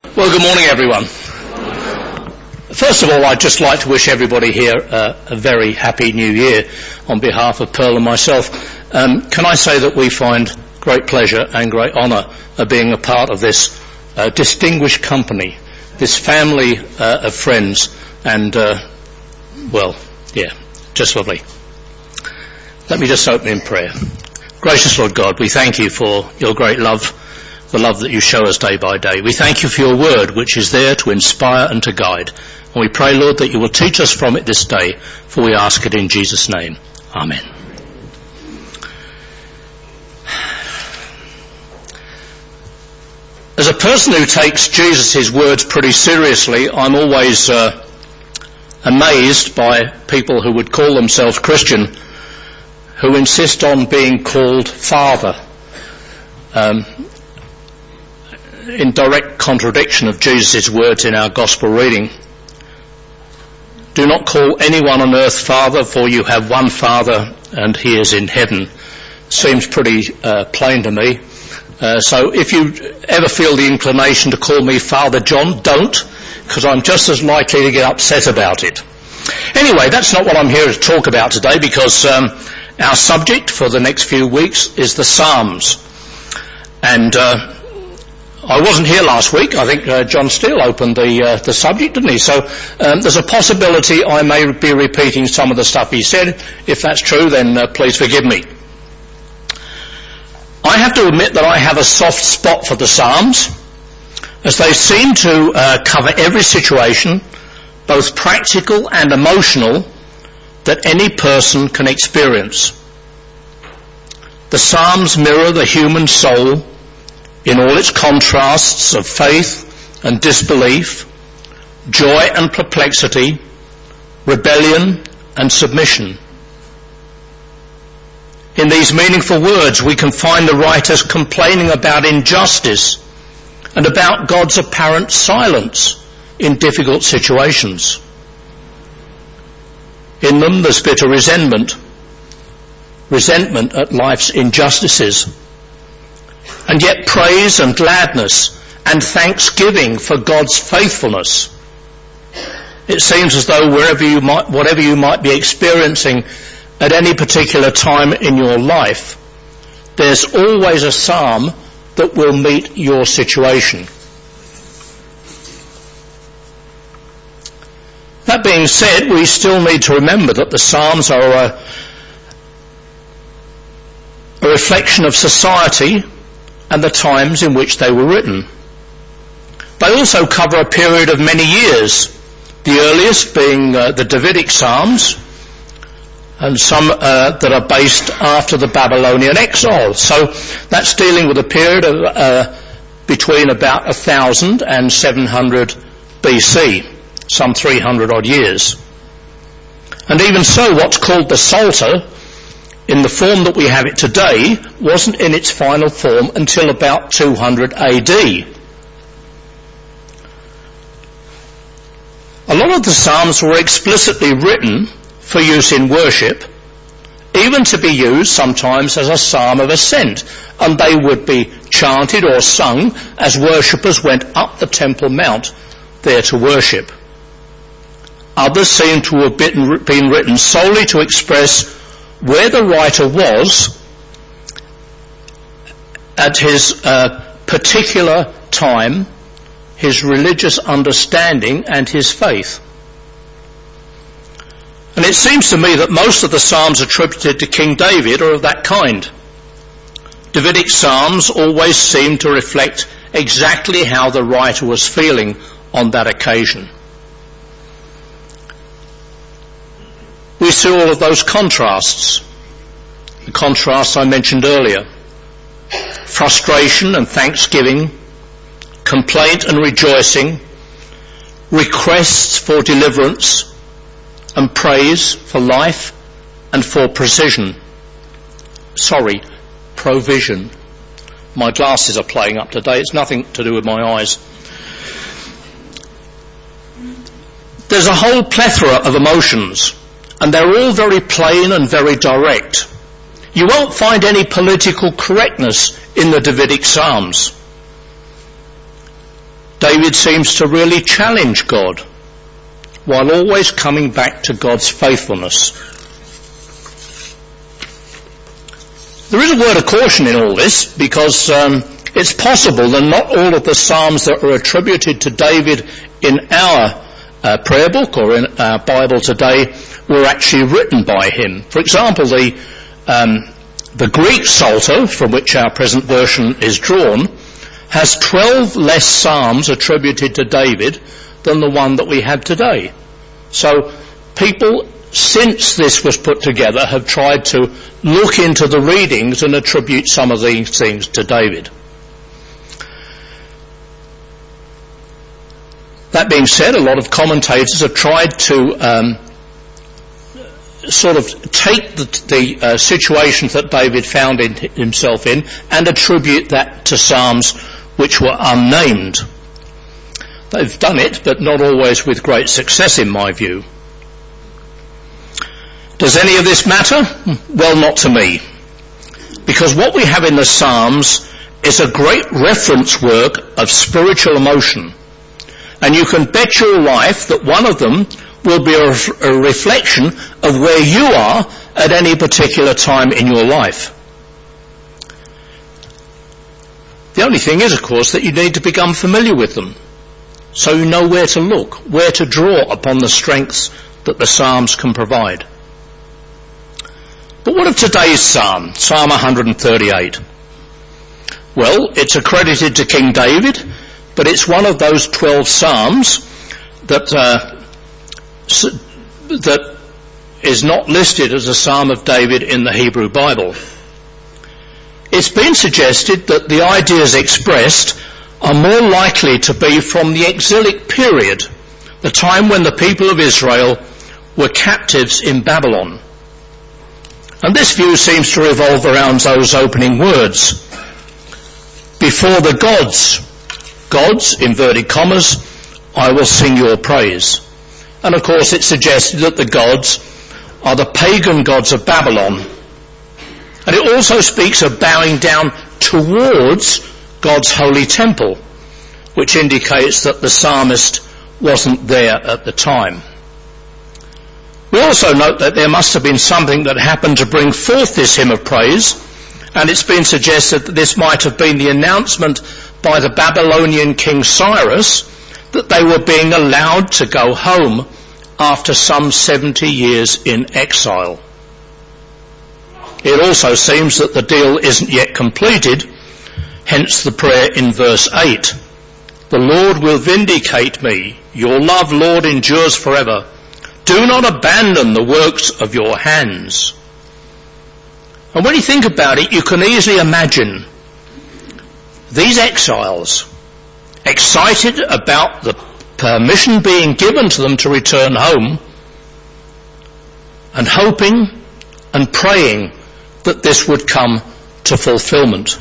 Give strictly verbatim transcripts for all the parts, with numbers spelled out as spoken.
Well, good morning, everyone. First of all, I'd just like to wish everybody here uh, a very happy new year on behalf of Pearl and myself. Um, can I say that we find great pleasure and great honour of being a part of this uh, distinguished company, this family uh, of friends, and, uh, well, yeah, just lovely. Let me just open in prayer. Gracious Lord God, we thank you for your great love, the love that you show us day by day. We thank you for your word, which is there to inspire and to guide. And we pray, Lord, that you will teach us from it this day, for we ask it in Jesus' name. Amen. As a person who takes Jesus' words pretty seriously, I'm always uh, amazed by people who would call themselves Christian, who insist on being called Father. Um, in direct contradiction of Jesus' words in our gospel reading. Do not call anyone on earth Father, for you have one Father, and he is in heaven. Seems pretty uh, plain to me. Uh, so if you ever feel the inclination to call me Father John, don't, because I'm just as likely to get upset about it. Anyway, that's not what I'm here to talk about today, because um, our subject for the next few weeks is the Psalms. And uh, I wasn't here last week. I think uh, John Steele opened the uh, the subject, didn't he? So um, there's a possibility I may be repeating some of the stuff he said. If that's true, then uh, please forgive me. I have to admit that I have a soft spot for the Psalms, as they seem to uh, cover every situation, both practical and emotional, that any person can experience. The Psalms mirror the human soul in all its contrasts of faith and disbelief, joy and perplexity, rebellion and submission. In these meaningful words, we can find the writers complaining about injustice and about God's apparent silence in difficult situations. In them, there's bitter resentment, resentment at life's injustices, and yet praise and gladness and thanksgiving for God's faithfulness. It seems as though wherever you might, whatever you might be experiencing at any particular time in your life, there's always a psalm that will meet your situation. That being said, we still need to remember that the Psalms are a, a reflection of society and the times in which they were written. They also cover a period of many years, the earliest being uh, the Davidic Psalms, and some uh, that are based after the Babylonian exile. So that's dealing with a period of uh, between about one thousand and seven hundred B C, some three hundred odd years. And even so, what's called the Psalter, in the form that we have it today, wasn't in its final form until about two hundred A D. A lot of the Psalms were explicitly written for use in worship, even to be used sometimes as a psalm of ascent, and they would be chanted or sung as worshippers went up the Temple Mount there to worship. Others seem to have been, been written solely to express where the writer was at his uh, particular time, his religious understanding and his faith. And it seems to me that most of the Psalms attributed to King David are of that kind. Davidic Psalms always seem to reflect exactly how the writer was feeling on that occasion. We see all of those contrasts. The contrasts I mentioned earlier. Frustration and thanksgiving, complaint and rejoicing, requests for deliverance, and praise for life and for precision. Sorry, provision. My glasses are playing up today. It's nothing to do with my eyes. There's a whole plethora of emotions, and they're all very plain and very direct. You won't find any political correctness in the Davidic Psalms. David seems to really challenge God, while always coming back to God's faithfulness. There is a word of caution in all this, because um, it's possible that not all of the Psalms that are attributed to David in our uh, prayer book or in our Bible today were actually written by him. For example, the um, the Greek Psalter, from which our present version is drawn, has twelve less Psalms attributed to David than the one that we have today. So people, since this was put together, have tried to look into the readings and attribute some of these things to David. That being said, a lot of commentators have tried to um, sort of take the, the uh, situations that David found in, himself in and attribute that to Psalms which were unnamed. They've done it, but not always with great success in my view. Does any of this matter? Well, not to me. Because what we have in the Psalms is a great reference work of spiritual emotion. And you can bet your life that one of them will be a, a reflection of where you are at any particular time in your life. The only thing is, of course, that you need to become familiar with them, so you know where to look, where to draw upon the strengths that the Psalms can provide. But what of today's Psalm, Psalm one thirty-eight? Well, it's accredited to King David, but it's one of those twelve Psalms that uh, that is not listed as a Psalm of David in the Hebrew Bible. It's been suggested that the ideas expressed are more likely to be from the exilic period, the time when the people of Israel were captives in Babylon. And this view seems to revolve around those opening words. Before the gods, gods, inverted commas, I will sing your praise. And of course it's suggested that the gods are the pagan gods of Babylon. And it also speaks of bowing down towards God's holy temple, which indicates that the psalmist wasn't there at the time. We also note that there must have been something that happened to bring forth this hymn of praise, and it's been suggested that this might have been the announcement by the Babylonian king Cyrus that they were being allowed to go home after some seventy years in exile. It also seems that the deal isn't yet completed, hence the prayer in verse eight. The Lord will vindicate me. Your love, Lord, endures forever. Do not abandon the works of your hands. And when you think about it, you can easily imagine these exiles excited about the permission being given to them to return home and hoping and praying that this would come to fulfillment.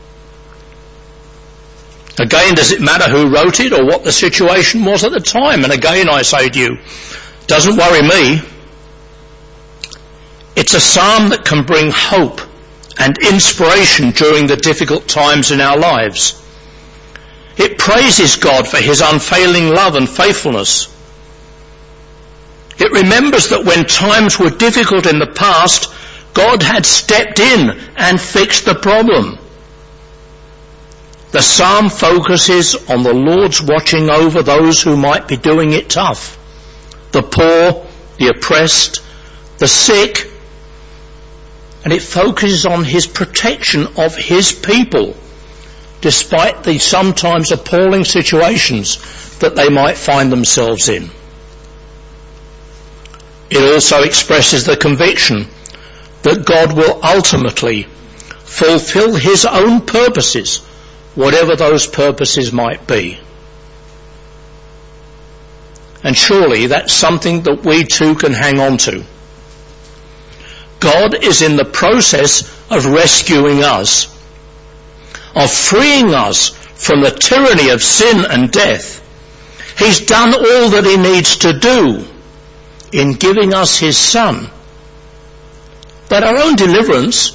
Again, does it matter who wrote it or what the situation was at the time? And again, I say to you, doesn't worry me. It's a psalm that can bring hope and inspiration during the difficult times in our lives. It praises God for his unfailing love and faithfulness. It remembers that when times were difficult in the past, God had stepped in and fixed the problem. The psalm focuses on the Lord's watching over those who might be doing it tough. The poor, the oppressed, the sick. And it focuses on his protection of his people, despite the sometimes appalling situations that they might find themselves in. It also expresses the conviction that God will ultimately fulfill his own purposes, whatever those purposes might be. And surely that's something that we too can hang on to. God is in the process of rescuing us, of freeing us from the tyranny of sin and death. He's done all that he needs to do in giving us his Son. But our own deliverance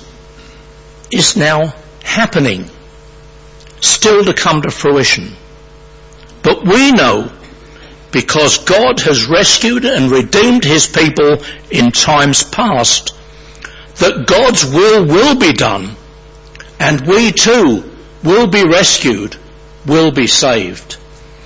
is now happening, still to come to fruition. But we know, because God has rescued and redeemed his people in times past, that God's will will be done, and we too will be rescued, will be saved.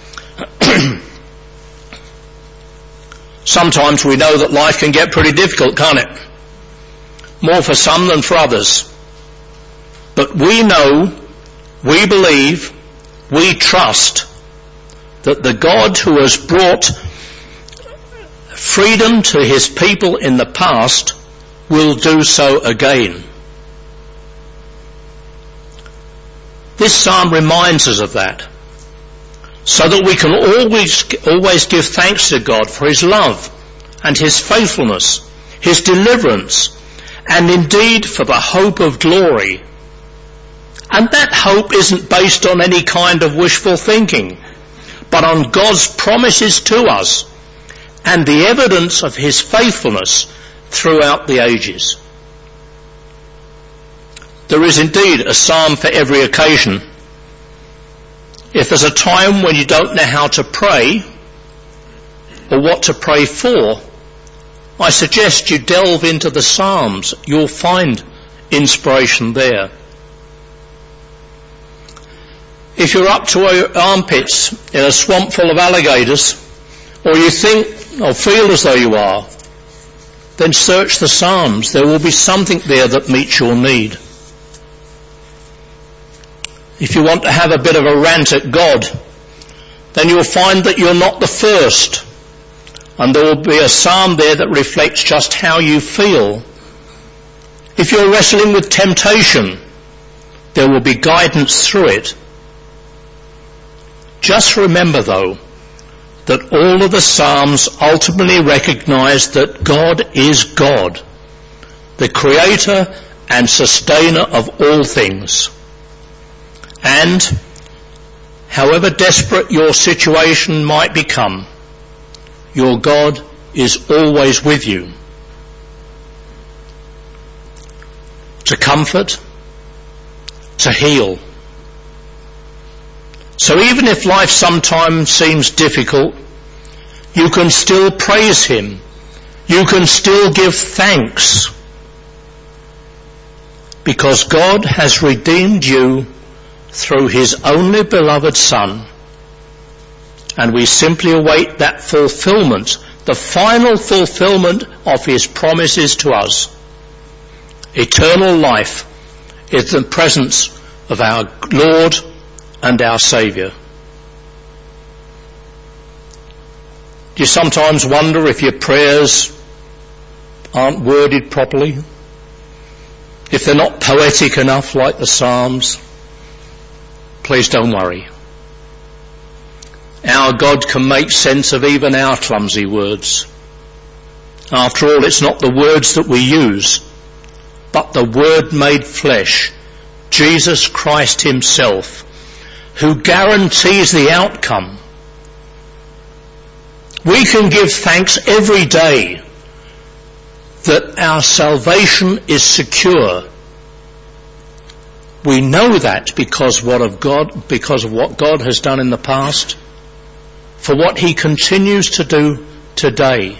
Sometimes we know that life can get pretty difficult, can't it? More for some than for others. But we know, we believe, we trust that the God who has brought freedom to his people in the past will do so again. This psalm reminds us of that, so that we can always, always give thanks to God for his love and his faithfulness, his deliverance, and indeed for the hope of glory. And that hope isn't based on any kind of wishful thinking, but on God's promises to us and the evidence of his faithfulness throughout the ages. There is indeed a psalm for every occasion. If there's a time when you don't know how to pray or what to pray for, I suggest you delve into the Psalms. You'll find inspiration there. If you're up to your armpits in a swamp full of alligators, or you think or feel as though you are, then search the Psalms. There will be something there that meets your need. If you want to have a bit of a rant at God, then you'll find that you're not the first. And there will be a psalm there that reflects just how you feel. If you're wrestling with temptation, there will be guidance through it. Just remember, though, that all of the Psalms ultimately recognize that God is God, the creator and sustainer of all things. And however desperate your situation might become, your God is always with you to comfort, to heal. So even if life sometimes seems difficult, you can still praise him. You can still give thanks, because God has redeemed you through his only beloved Son, and we simply await that fulfillment, the final fulfillment of his promises to us. Eternal life is the presence of our Lord and our Saviour. Do you sometimes wonder if your prayers aren't worded properly? If they're not poetic enough like the Psalms? Please don't worry. Our God can make sense of even our clumsy words. After all, it's not the words that we use, but the Word made flesh, Jesus Christ himself, who guarantees the outcome. We can give thanks every day that our salvation is secure. We know that because what of God, because of what God has done in the past, for what he continues to do today.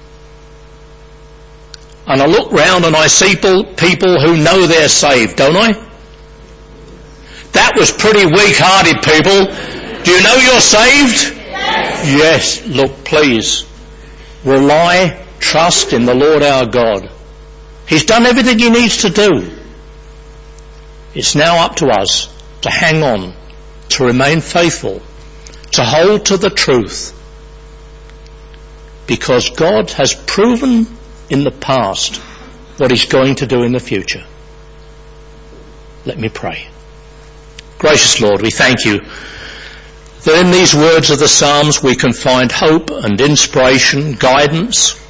And I look round and I see people who know they're saved, don't I? That was pretty weak-hearted, people. Do you know you're saved? Yes. Yes. Look, please. Rely, trust in the Lord our God. He's done everything he needs to do. It's now up to us to hang on, to remain faithful, to hold to the truth. Because God has proven in the past what he's going to do in the future. Let me pray. Gracious Lord, we thank you that in these words of the Psalms we can find hope and inspiration, guidance.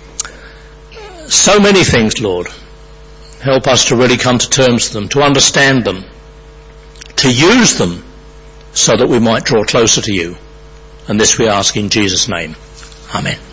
So many things, Lord. Help us to really come to terms with them, to understand them, to use them so that we might draw closer to you. And this we ask in Jesus' name. Amen.